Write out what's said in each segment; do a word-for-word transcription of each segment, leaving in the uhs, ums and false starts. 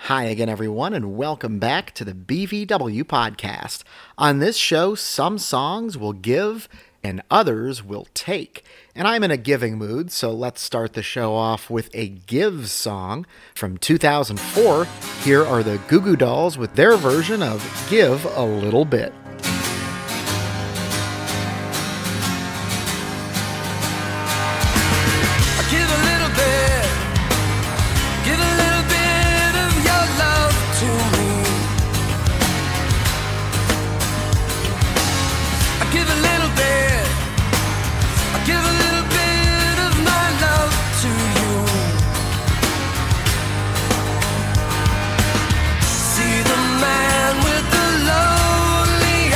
Hi again, everyone, and welcome back to the B V W podcast. On this show, some songs will give and others will take. And I'm in a giving mood, so let's start the show off with a Give song from two thousand four. Here are the Goo Goo Dolls with their version of Give a Little Bit. See the man with the lonely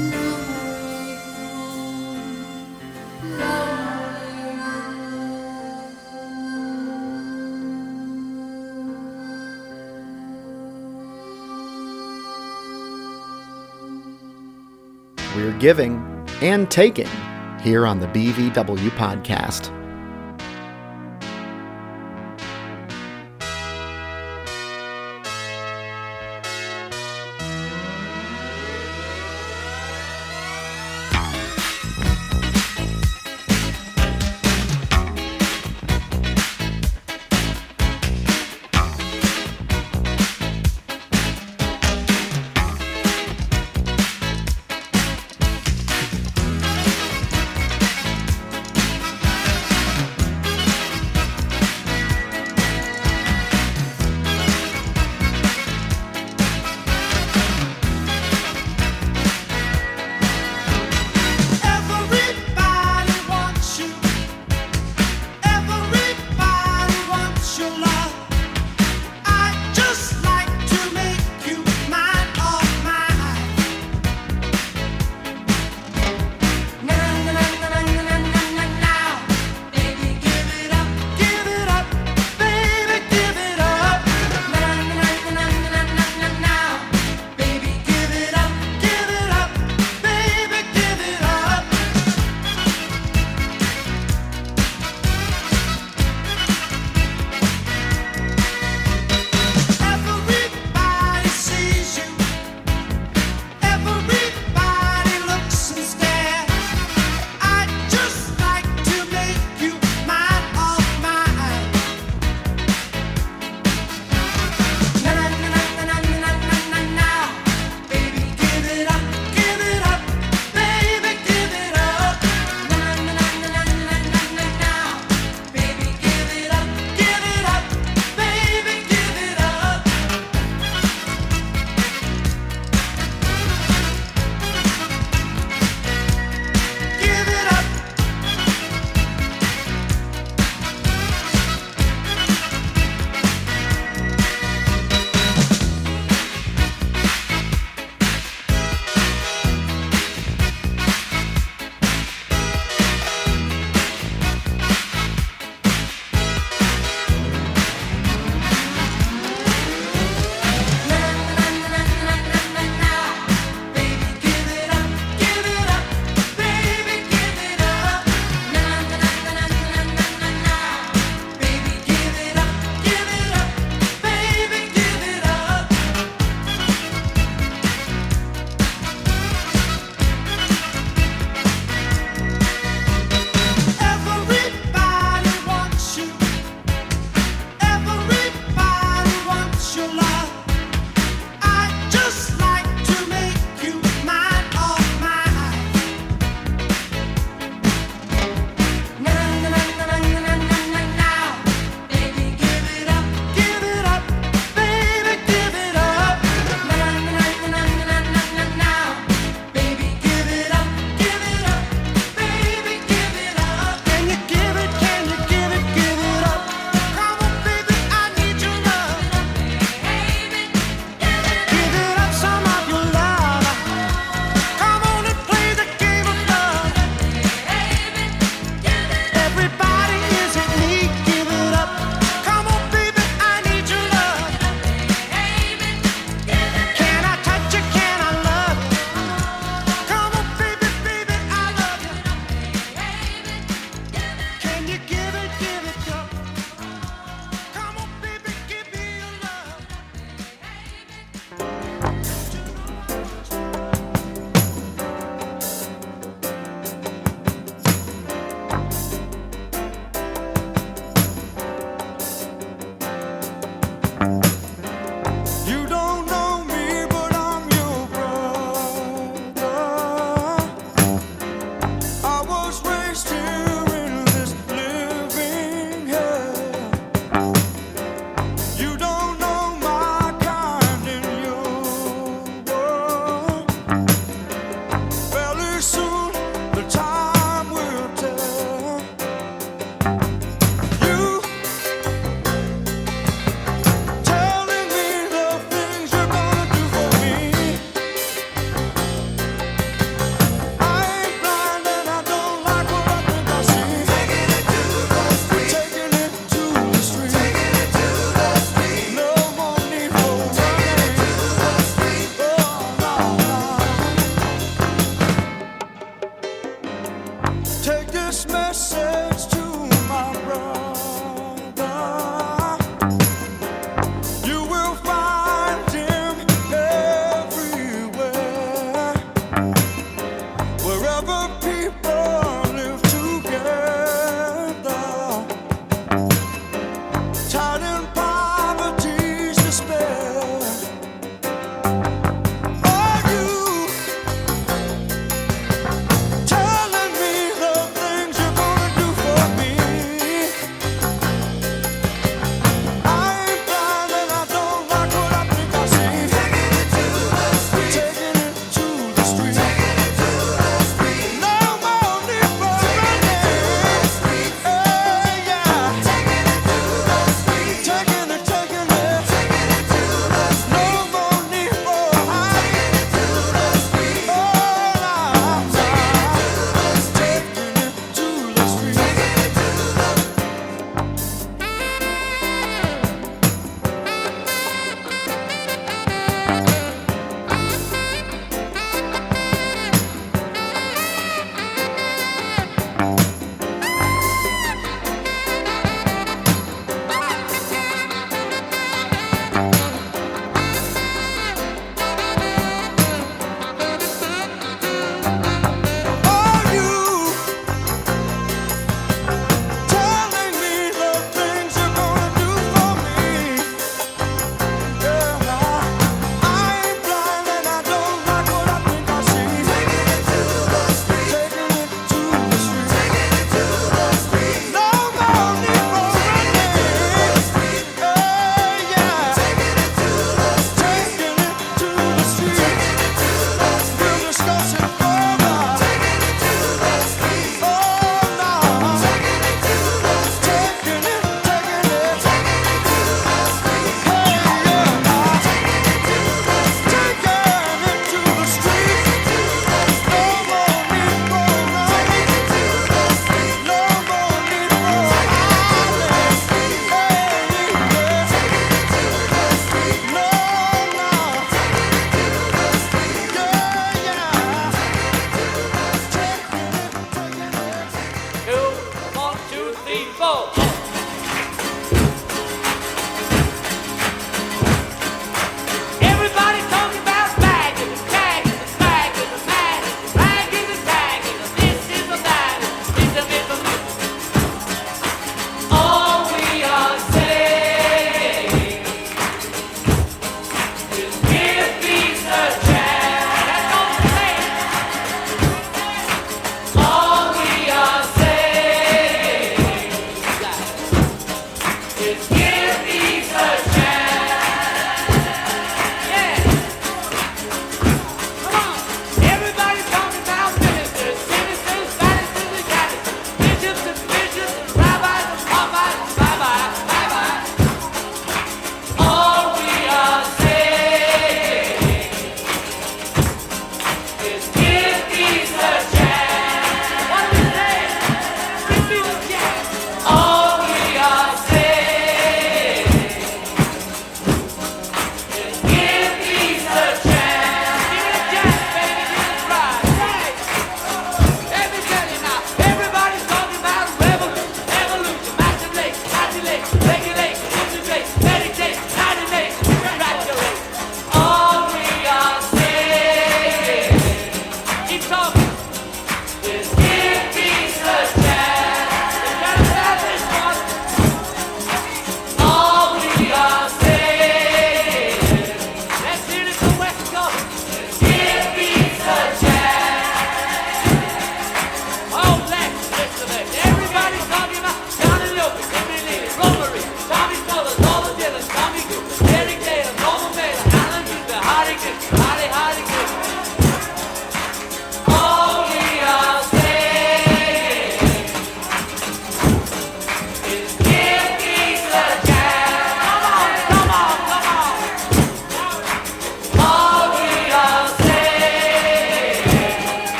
We're giving and taking here on the B V W Podcast. No more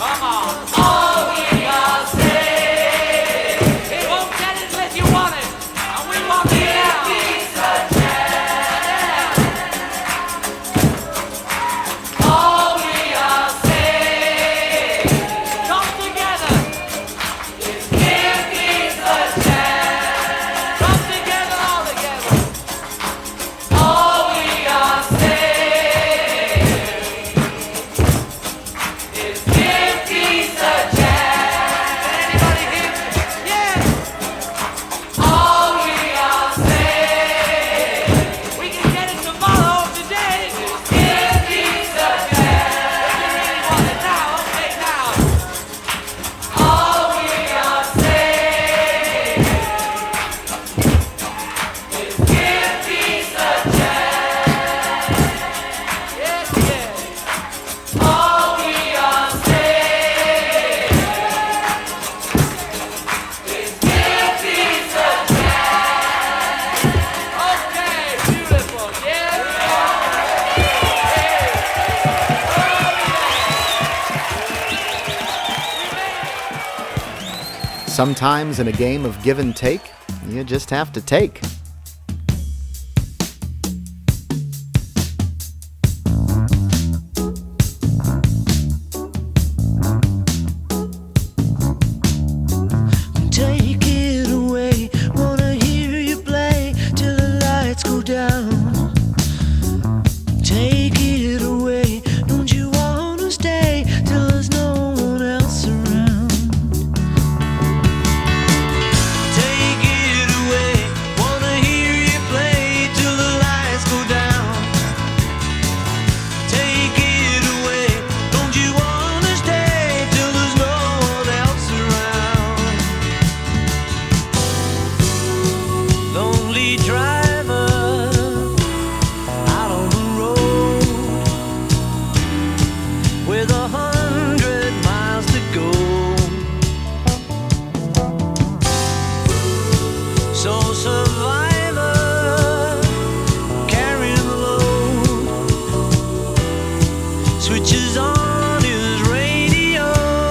Sometimes in a game of give and take, you just have to take. Take it away, wanna hear you play till the lights go down. Take it away, don't you wanna stay till there's no one else around. Take it away, wanna hear you play till the lights go down. Take it away, don't you wanna stay till there's no one else around. Lonely driver out on the road with a hundred miles to go. So survivor carrying the load switches on his radio.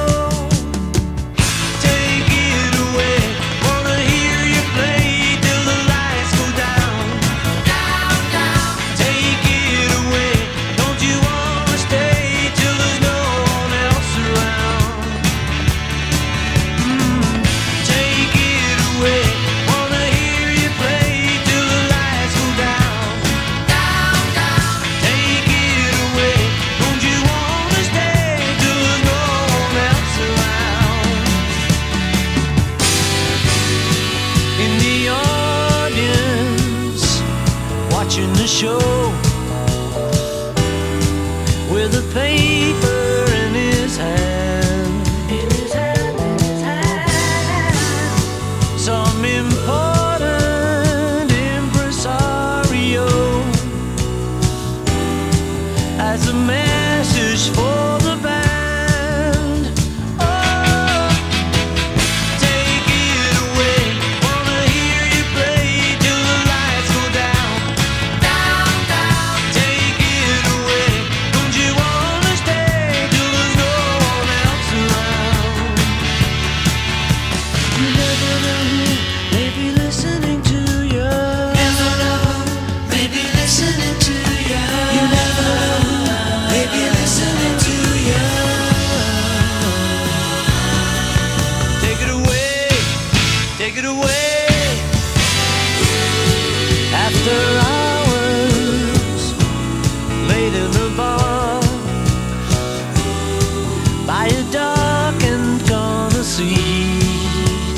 Take it away, wanna hear you play till the lights go down. Down, down. Take it away, don't you wanna stay till there's no one else around. Mm. Take it away, wanna hear you play till the lights go down. Down, down. Take it away, don't you wanna stay till there's no one else around. In the audience, watching the show, with a paper in his hand. In his hand, in his hand. Some important impresario has a message for the band. Oh, take it away, wanna hear you play till the lights go down. Down, down. Take it away, don't you wanna stay till there's no one else around. You never know who may be listening to you. Never know who may be listening to you. You never know who may be listening to you. Take it away, take it away. After hours, late in the bar, by a darkened corner seat,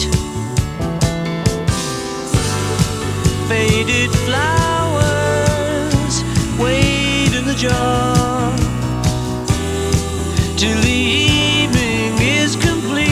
faded flowers wait in the jar till the evening is complete.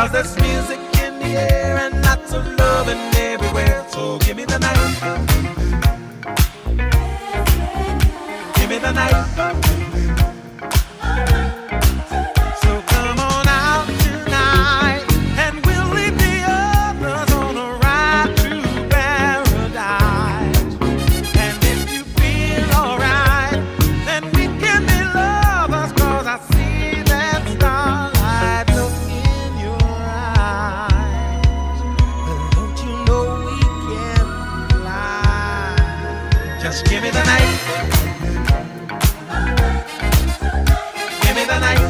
'Cause there's music in the air and lots of loving everywhere. So give me the night. Give me the night. So come on out tonight and we'll leave the others on a ride to paradise. And if you feel alright, then we can be lovers. 'Cause I see that starlight look in your eyes. But don't you know we can fly? Just give me the night. Give me the night.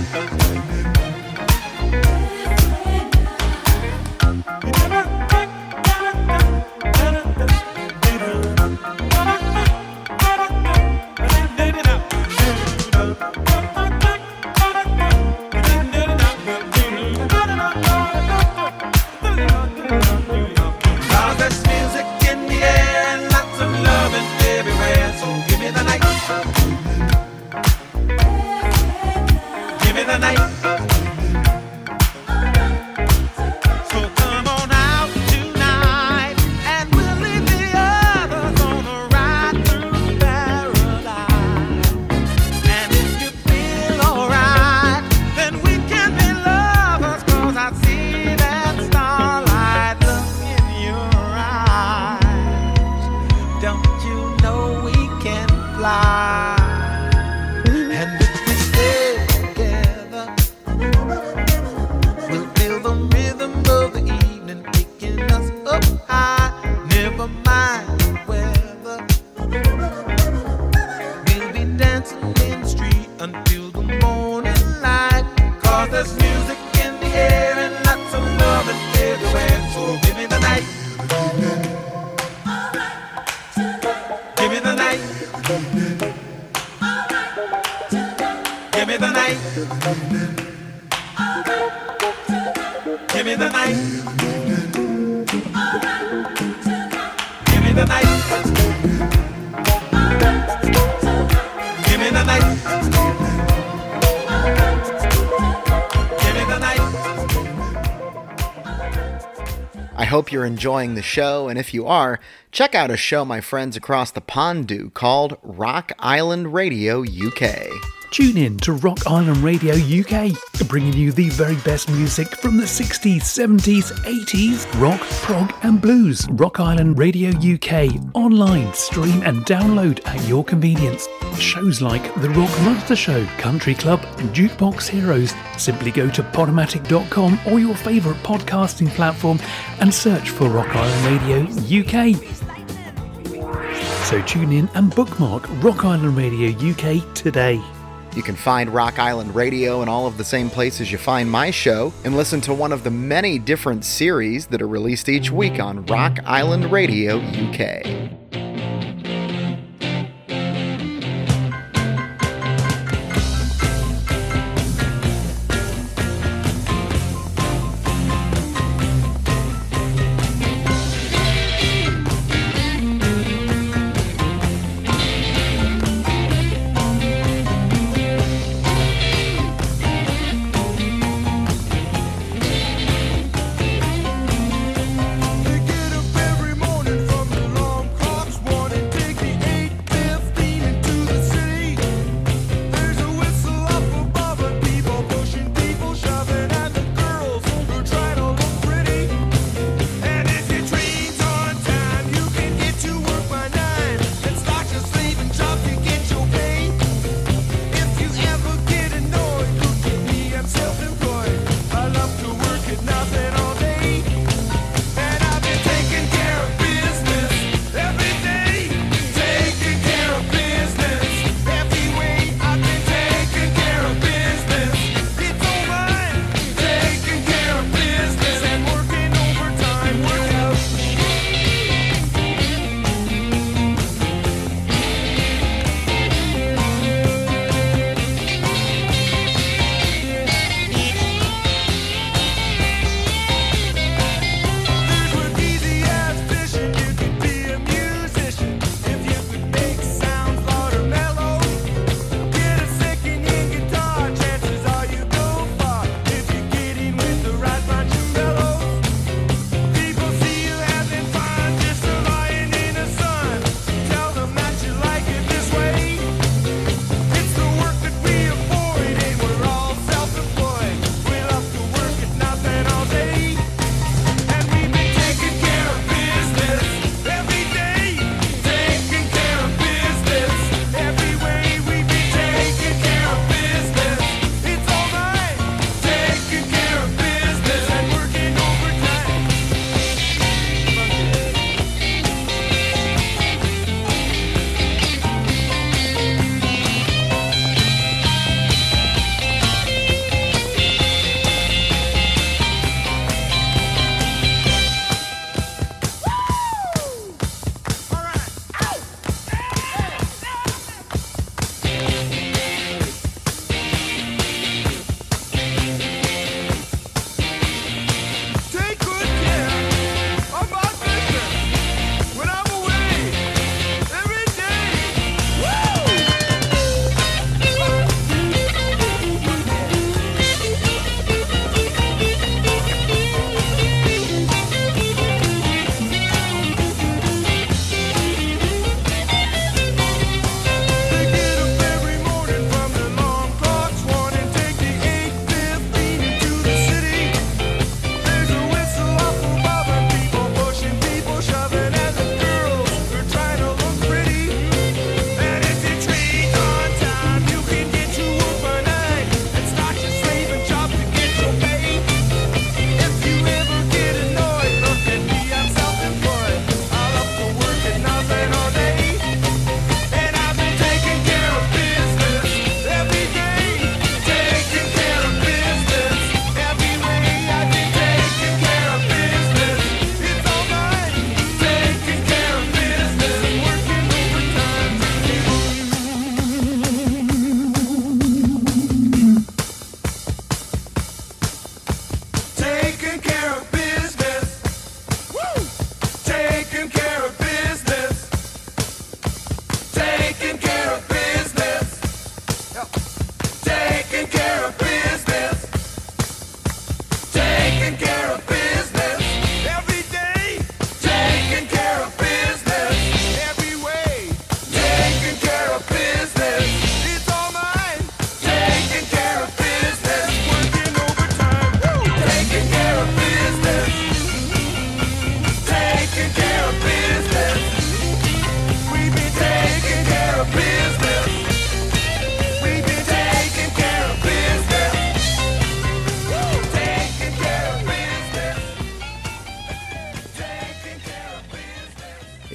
Cause there's music in the air and lots of loving everywhere. So give me the night. Give me the night. So come on out tonight and we'll leave the others on a ride through paradise. And if you feel alright, then we can be lovers. 'Cause I see that starlight look in your eyes. Don't you know we can fly? And if we stay together, we'll feel the rhythm of the evening taking us up high. Never mind the weather. We'll be dancing in the street until the morning light. 'Cause there's music in the air and lots of loving everywhere. So give me the night. Give me the night. Give me the night. Give me the night. Give me the night. Give me the night. Give me the night. I hope you're enjoying the show, and if you are, check out a show my friends across the pond do called Rock Island Radio U K. Tune in to Rock Island Radio U K, bringing you the very best music from the sixties, seventies, eighties, rock, prog and blues. Rock Island Radio U K, online, stream and download at your convenience. Shows like The Rock Monster Show, Country Club and Jukebox Heroes. Simply go to podomatic dot com or your favourite podcasting platform and search for Rock Island Radio U K. So tune in and bookmark Rock Island Radio U K today. You can find Rock Island Radio in all of the same places you find my show, and listen to one of the many different series that are released each week on Rock Island Radio U K. They get up every morning from the long cross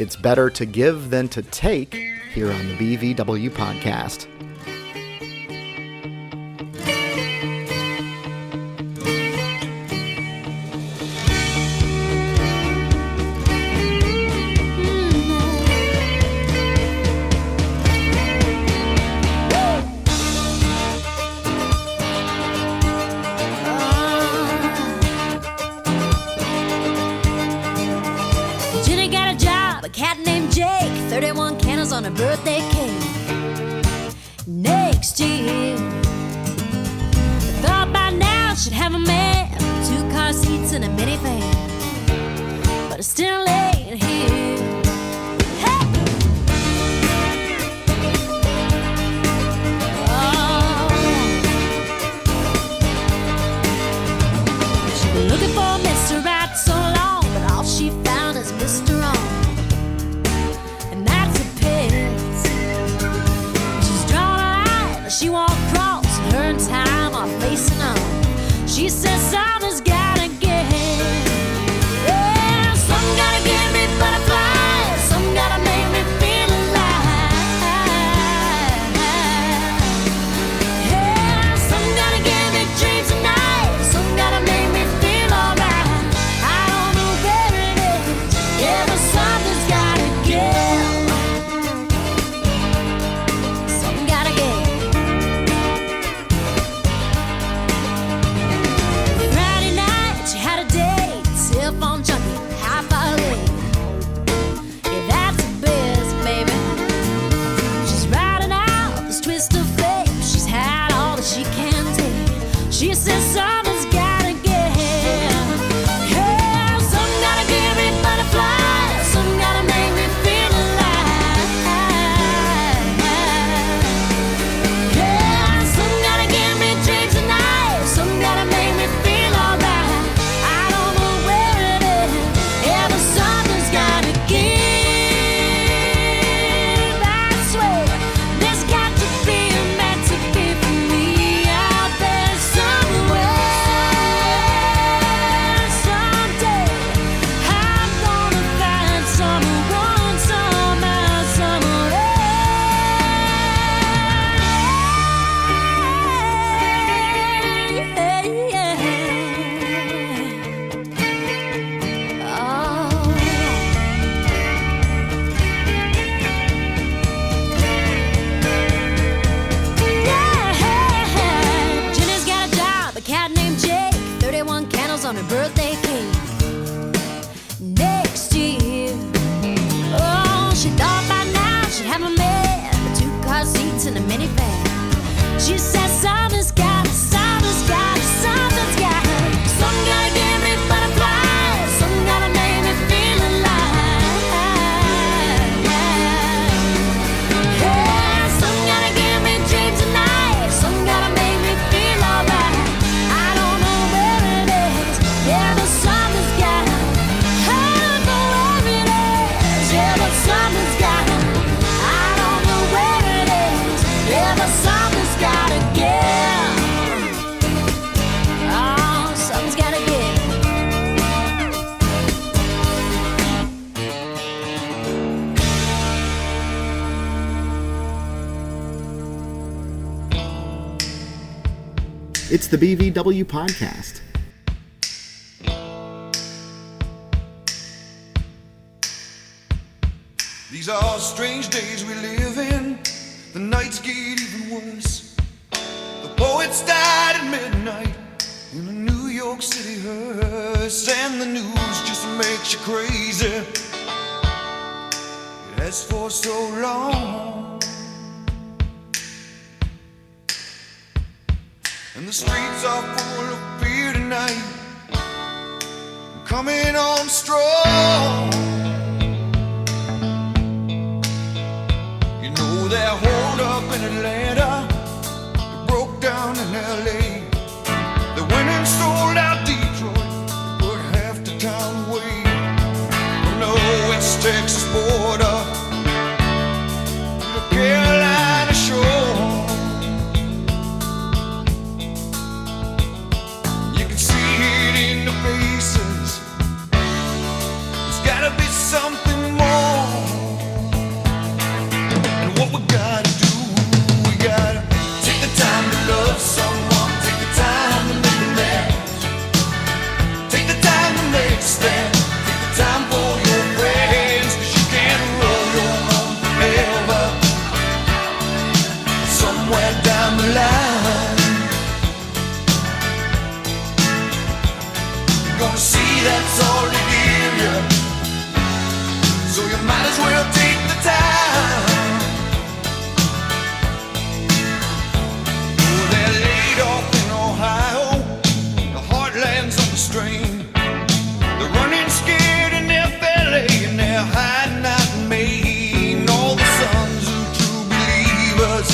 It's better to give than to take here on the B V W podcast. thirty-one candles on her birthday cake. Next year, I thought by now she'd have a man, two car seats and a minivan, but it still ain't here. Hey! Oh. She's been looking for Mister Right so long, but all she found is Mister Wrong. She won't cross, and her and time are facing on. She says something's gotta give. Yeah, something gotta give me butterflies, something gotta make me feel alive. Yeah, something gotta give me dreams tonight, something gotta make me feel alright. I don't know where it is, yeah, but something's gotta give. Something gotta give. Phone junkie, half a leg. Yeah, that's the biz, baby. She's riding out this twist of fate. She's had all that she can take. She says something's gotta give. Yeah, something gotta give me butterflies, something gotta make me feel alive. Yeah, something gotta give me dreams tonight, something gotta make me feel alright. I don't know where it is, yeah, but something's gotta give. I swear, there's got to be a meant to be for me out there somewhere. Someday, I'm gonna find someone, somehow, Jenny's got a job, a cat named Jake, thirty-one candles on her birthday cake. Next year, oh, she thought by now she'd have a man, two car seats and a minivan. She said something's got, something's got, something's got, something gotta give me butterflies, something gotta make me feel alive. Yeah, something gotta give me dreams tonight, something gotta make me feel alright. I don't know where it is, yeah, but something's got, I don't know where it is, yeah, but something's got, I don't know where it is, yeah, but something's gotta give. Oh, something's gotta give. It's the B V W podcast. These are strange days we live in. The nights get even worse. The poets died at midnight in a New York City hearse, and the news just makes you crazy. It has for so long, and the streets are full of fear tonight, coming on strong. They're holed up in Atlanta, they broke down in L A, they went and sold out Detroit, put half the town away. From the West Texas border to the Carolina shore, you can see it in the faces. There's gotta be something more. a stand. Take the time for your friends, 'cause you can't roll your own forever. Somewhere down the line, you're gonna see that's all they give you. So you might as well take the time. Oh, they're laid off in Ohio, the heartland's on the strain. They're running scared in F L A, and they're hiding out in Maine. All the sons of true believers,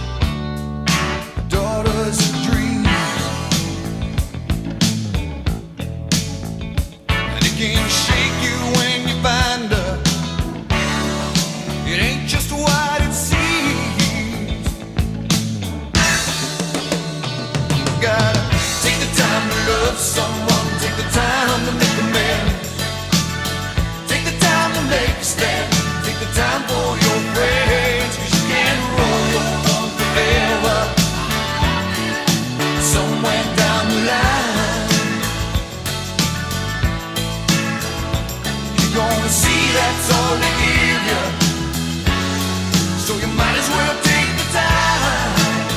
daughters of dreams, and it can shake you when you find her. It ain't just what it seems. Gotta take the time to love someone, take the time to make amends, take the time to make a stand, take the time for your friends, 'cause you can't roll your own forever. Somewhere down the line, you're gonna see that's all they give you. So you might as well take the time.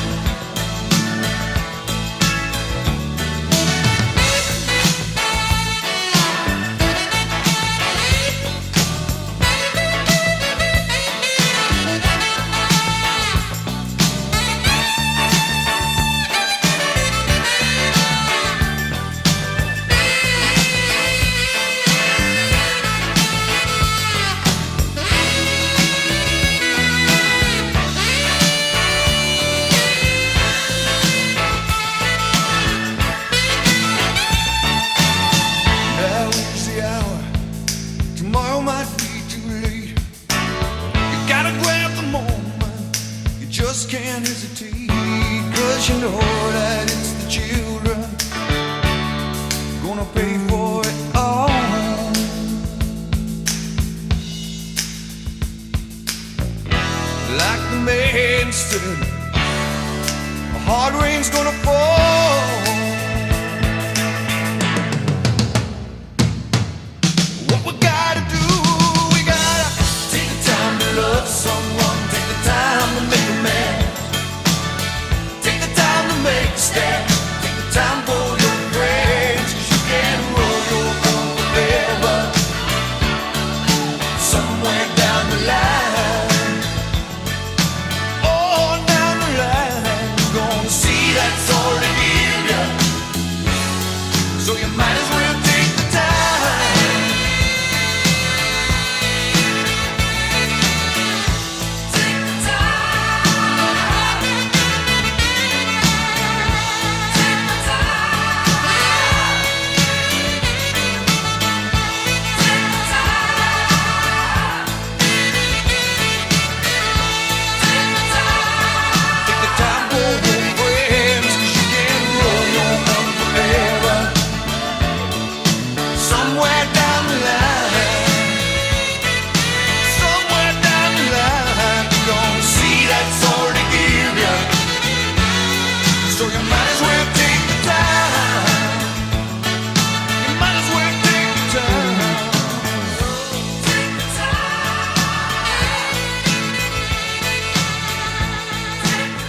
Now is the hour, tomorrow might be too late. You gotta grab the moment, you just can't hesitate, 'cause you know that it's the children gonna pay for it all. Like the man said, a hard rain's gonna fall. What we gotta do, we gotta take the time to love someone, take the time to make a man, take the time to make a stand, take the time for your friends, 'cause you can't roll your own forever. Somewhere down the line, oh, down the line, you're gonna see that's all they give you. So you might as well take the time. Take the time. Take the time. Take the time. Take the time for your friends, 'cause you can't roll your own forever. Somewhere down the line, somewhere down the line, you're gonna see that's all they give you. So you might as well take the time. You might as well take the time. Take the time. Take the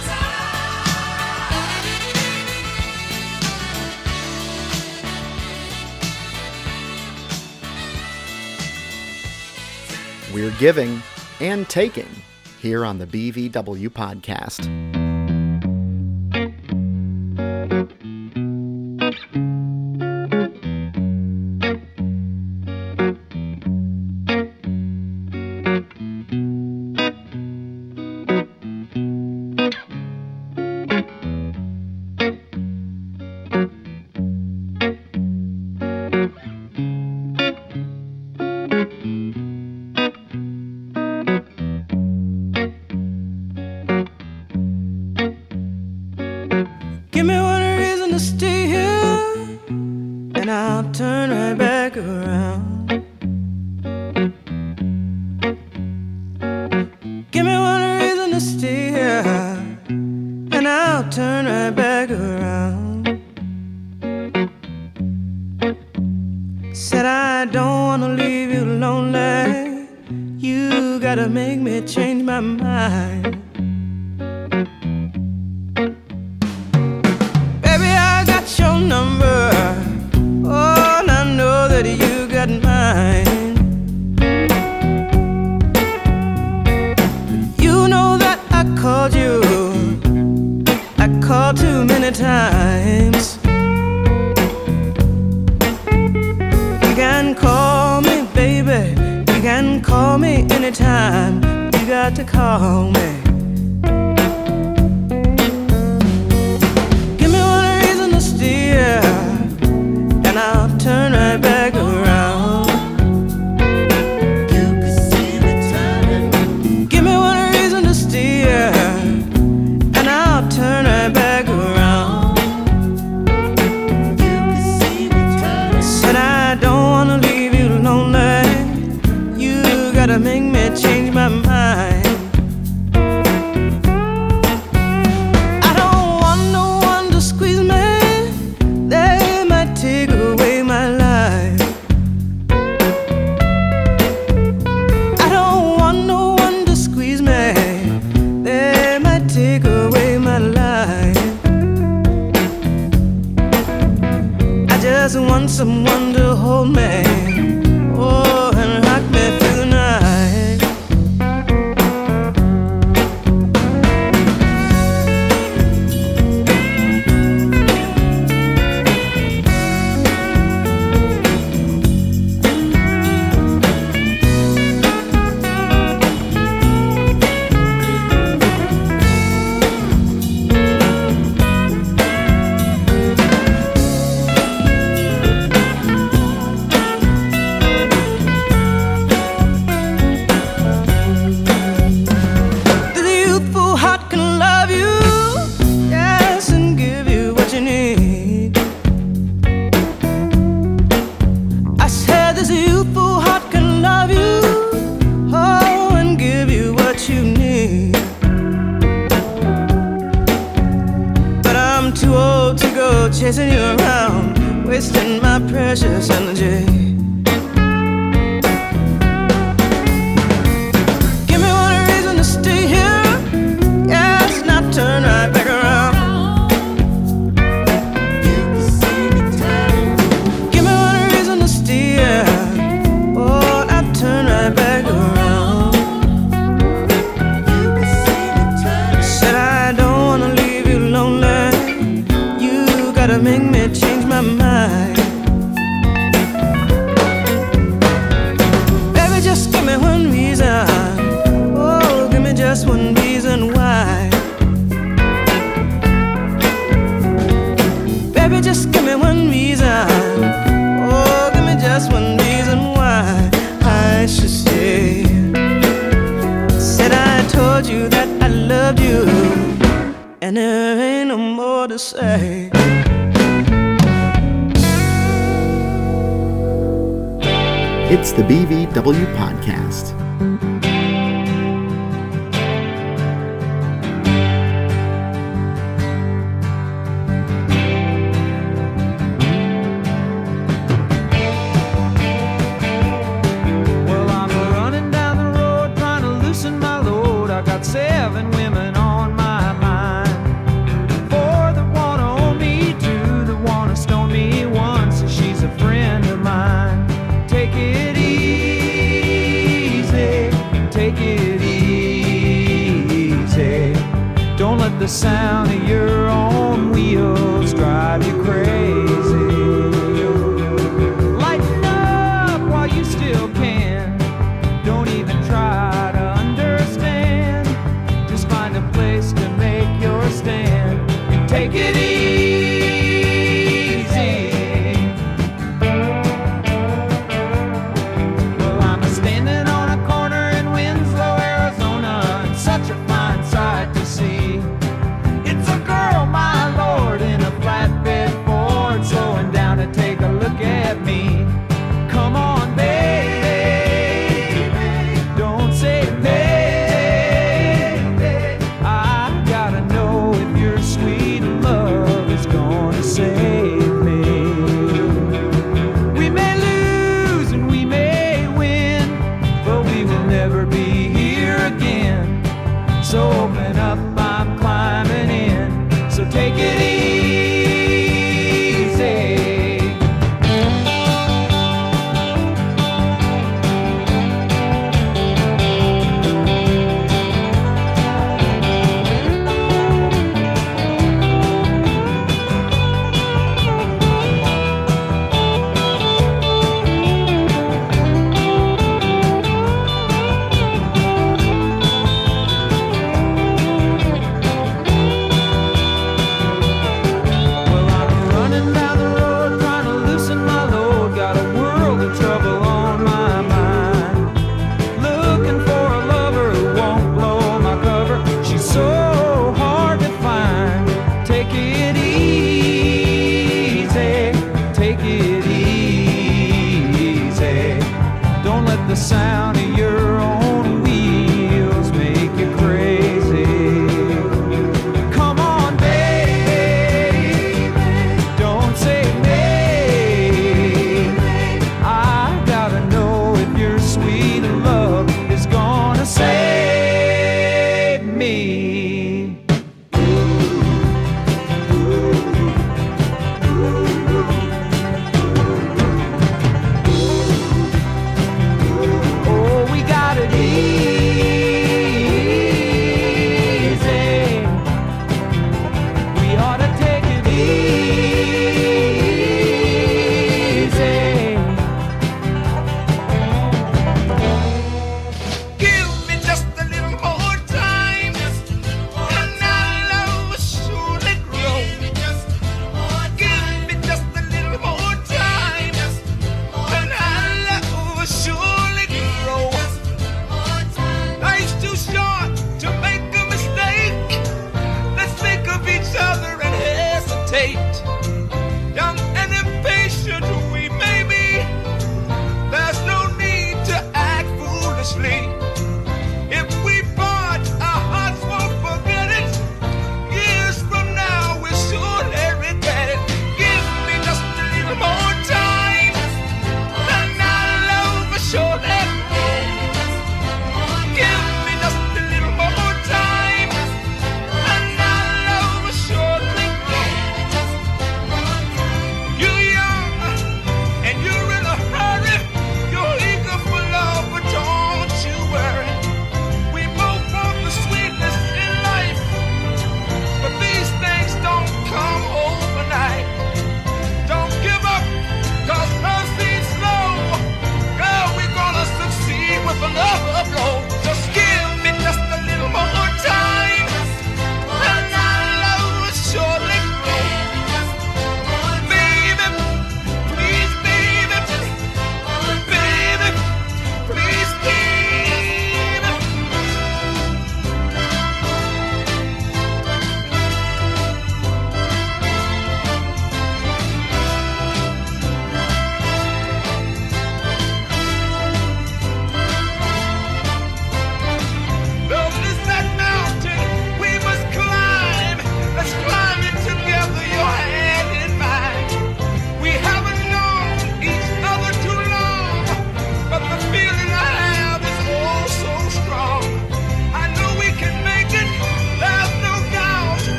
We're giving and taking here on the B V W podcast. Give me one reason to stay here, and I'll turn right back around. Give me one reason to stay here, and I'll turn right back around. Said I don't wanna leave you lonely. You gotta make me change my mind. Baby, I got your number. Oh, and I know that you got mine. You know that I called you. I called too many times. You can call me, baby. You can call me anytime. You got to call me. Give me one reason to steer, and I'll turn right back around. You can see me turning. Give me one reason to steer, and I'll turn right back around. You can see me turning. Said I don't wanna leave you lonely. You gotta make me change my mind. I don't want no one to squeeze me. They might take away my life. I don't want no one to squeeze me. They might take away my life. I just want someone to hold me. Oh, and rock me through the night. The youthful heart can love you, yes, and give you what you need. I said this youthful heart can love you, oh, and give you what you need. But I'm too old to go chasing you around, wasting my precious energy. Give me one reason to stay here, yes, and I'll turn right back around. You can see me turning. Give me one reason to steer, oh, and I'll turn right back around. You can see me turning. Said I don't wanna leave you lonely. You gotta make me change my mind. Baby, just give me one reason. Oh, give me just one reason why. Baby, just give me one reason. Oh, give me just one reason why I should stay. Said I told you that I loved you, and there ain't no more to say. It's the B V W Podcast. Well, I'm running down the road trying to loosen my load. I got seven women on my mind. Four that wanna own me, two that wanna stone me, one says she's a friend of mine. Take it easy, take it easy. Don't let the sound of your own wheels drive you crazy. Lighten up while you still can. Don't even try to understand. Just find a place to make your stand and take it easy. Well, I'm standing on a corner in Winslow, Arizona, and such a fine sight to see. It's a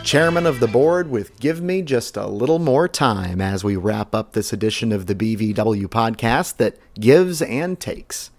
chairman of the board with Give Me Just a Little More Time as we wrap up this edition of the B V W podcast that gives and takes.